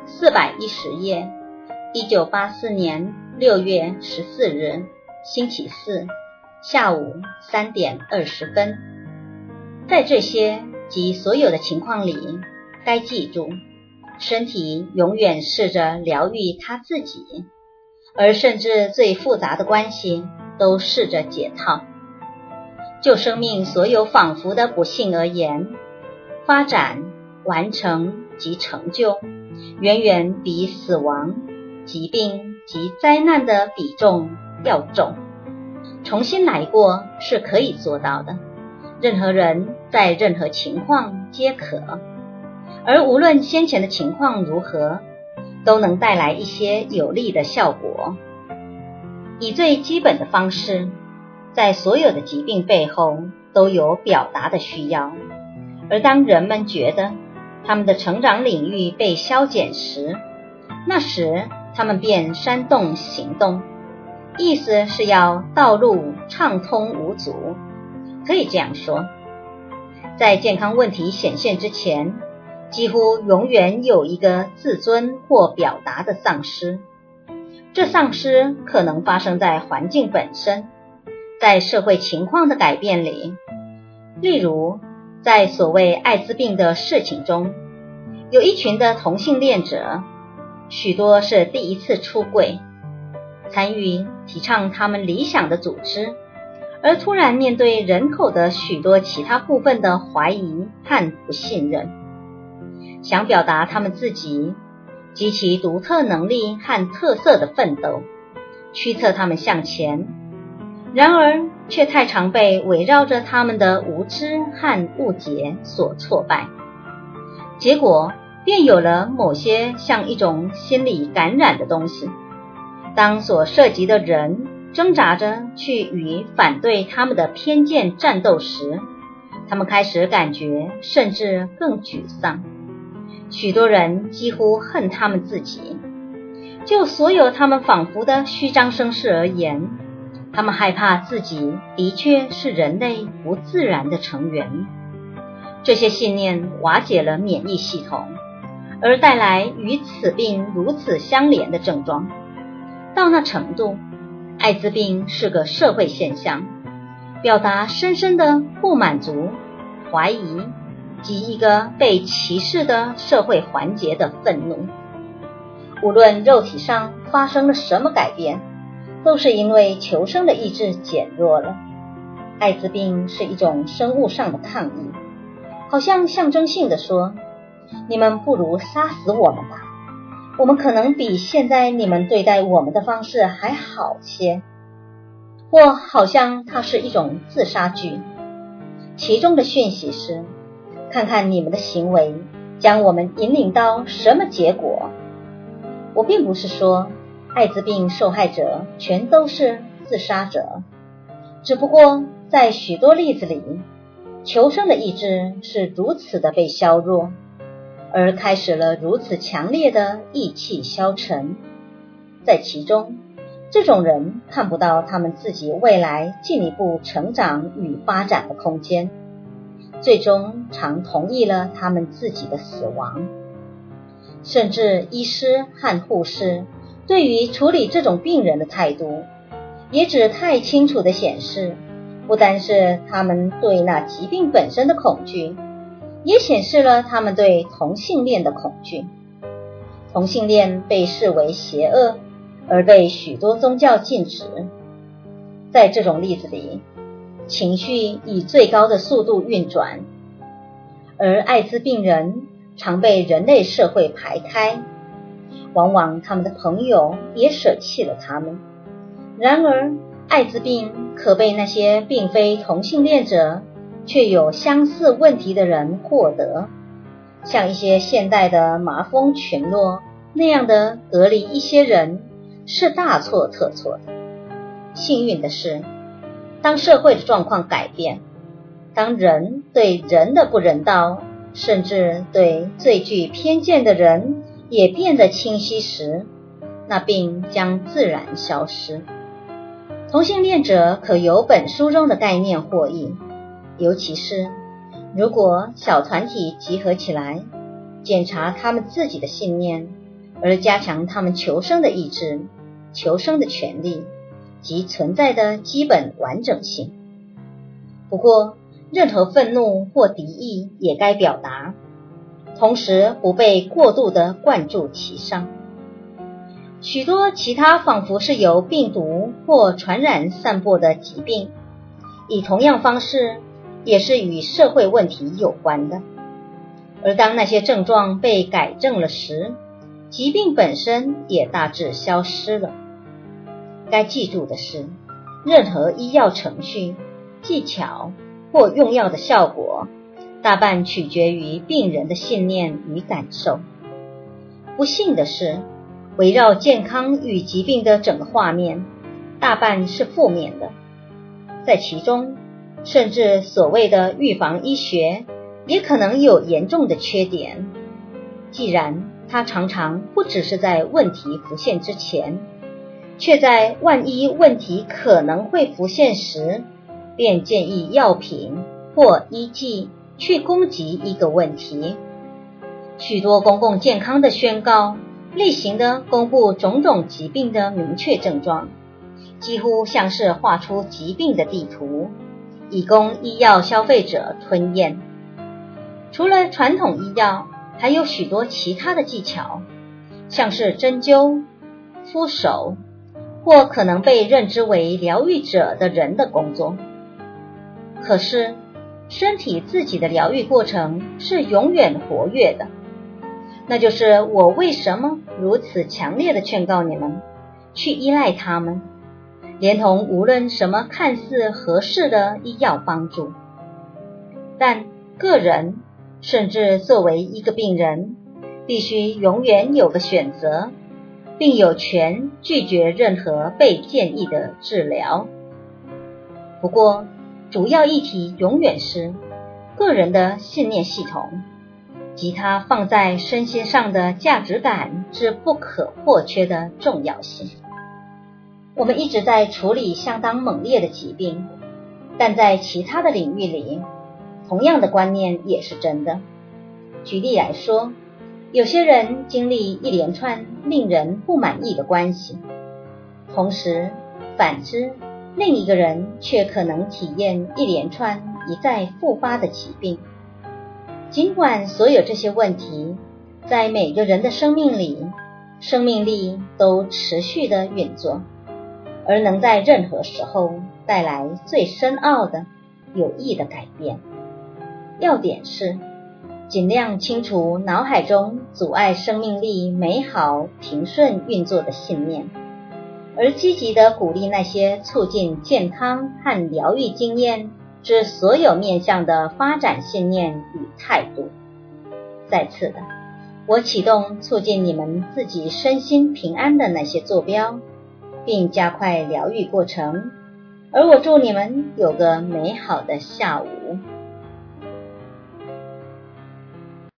410页，1984年6月14日，星期四，下午3点20分。在这些及所有的情况里，该记住，身体永远试着疗愈它自己，而甚至最复杂的关系都试着解套。就生命所有仿佛的不幸而言，发展、完成及成就，远远比死亡、疾病及灾难的比重要重。重新来过是可以做到的，任何人在任何情况皆可，而无论先前的情况如何，都能带来一些有利的效果。以最基本的方式，在所有的疾病背后都有表达的需要，而当人们觉得他们的成长领域被削减时，那时他们便煽动行动，意思是要道路畅通无阻。可以这样说，在健康问题显现之前，几乎永远有一个自尊或表达的丧失。这丧失可能发生在环境本身，在社会情况的改变里，例如在所谓艾滋病的事情中，有一群的同性恋者，许多是第一次出柜，参与提倡他们理想的组织，而突然面对人口的许多其他部分的怀疑和不信任，想表达他们自己及其独特能力和特色的奋斗，驱策他们向前，然而却太常被围绕着他们的无知和误解所挫败，结果便有了某些像一种心理感染的东西。当所涉及的人挣扎着去与反对他们的偏见战斗时，他们开始感觉甚至更沮丧。许多人几乎恨他们自己。就所有他们仿佛的虚张声势而言，他们害怕自己的确是人类不自然的成员。这些信念瓦解了免疫系统，而带来与此病如此相连的症状。到那程度，艾滋病是个社会现象，表达深深的不满足、怀疑及一个被歧视的社会环节的愤怒。无论肉体上发生了什么改变，都是因为求生的意志减弱了。艾滋病是一种生物上的抗议，好像象征性地说，你们不如杀死我们吧，我们可能比现在你们对待我们的方式还好些。或好像它是一种自杀剧，其中的讯息是，看看你们的行为将我们引领到什么结果。我并不是说艾滋病受害者全都是自杀者，只不过在许多例子里，求生的意志是如此的被削弱，而开始了如此强烈的意气消沉。在其中，这种人看不到他们自己未来进一步成长与发展的空间，最终常同意了他们自己的死亡。甚至医师和护士对于处理这种病人的态度，也只太清楚地显示，不单是他们对那疾病本身的恐惧，也显示了他们对同性恋的恐惧。同性恋被视为邪恶，而被许多宗教禁止。在这种例子里，情绪以最高的速度运转，而艾滋病人常被人类社会排开，往往他们的朋友也舍弃了他们。然而，艾滋病可被那些并非同性恋者却有相似问题的人获得，像一些现代的麻风群落那样的隔离一些人，是大错特错的。幸运的是，当社会的状况改变，当人对人的不人道，甚至对最具偏见的人也变得清晰时，那病将自然消失。同性恋者可由本书中的概念获益，尤其是如果小团体集合起来，检查他们自己的信念， 而加强他们求生的意志、求生的权利及存在的基本完整性。不过，任何愤怒或敌意也该表达，同时不被过度地灌注其上。许多其他仿佛是由病毒或传染散播的疾病，以同样方式也是与社会问题有关的。而当那些症状被改正了时，疾病本身也大致消失了。该记住的是，任何医药程序、技巧或用药的效果，大半取决于病人的信念与感受。不幸的是，围绕健康与疾病的整个画面，大半是负面的。在其中，甚至所谓的预防医学，也可能有严重的缺点。既然它常常不只是在问题浮现之前，却在万一问题可能会浮现时，便建议药品或医剂去攻击一个问题。许多公共健康的宣告，例行的公布种种疾病的明确症状，几乎像是画出疾病的地图，以供医药消费者吞咽。除了传统医药，还有许多其他的技巧，像是针灸、敷手，或可能被认知为疗愈者的人的工作。可是，身体自己的疗愈过程是永远活跃的。那就是我为什么如此强烈的劝告你们，去依赖它们，连同无论什么看似合适的医药帮助。但个人，甚至作为一个病人，必须永远有个选择，并有权拒绝任何被建议的治疗。不过，主要议题永远是个人的信念系统及它放在身心上的价值感之不可或缺的重要性。我们一直在处理相当猛烈的疾病，但在其他的领域里，同样的观念也是真的。举例来说，有些人经历一连串令人不满意的关系，同时反之，另一个人却可能体验一连串一再复发的疾病。尽管所有这些问题在每个人的生命里，生命力都持续的运作，而能在任何时候带来最深奥的有益的改变。要点是尽量清除脑海中阻碍生命力美好平顺运作的信念，而积极地鼓励那些促进健康和疗愈经验之所有面向的发展信念与态度。再次的，我启动促进你们自己身心平安的那些坐标，并加快疗愈过程，而我祝你们有个美好的下午。